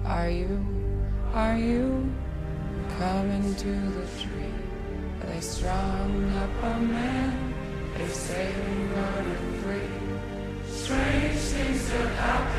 Are you coming to the tree? They strung up a man, they say we're running free. Strange things that happen.